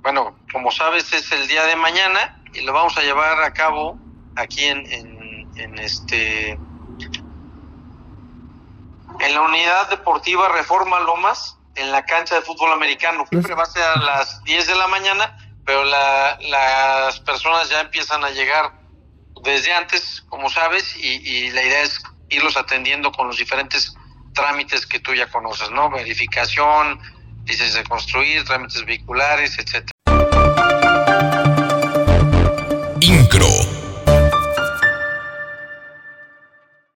bueno, como sabes, es el día de mañana y lo vamos a llevar a cabo aquí en la unidad deportiva Reforma Lomas, en la cancha de fútbol americano. Siempre va a ser a las 10 de la mañana, pero las personas ya empiezan a llegar desde antes, como sabes, y la idea es irlos atendiendo con los diferentes trámites que tú ya conoces, ¿no? Verificación, licencia de construir, trámites vehiculares, etcétera.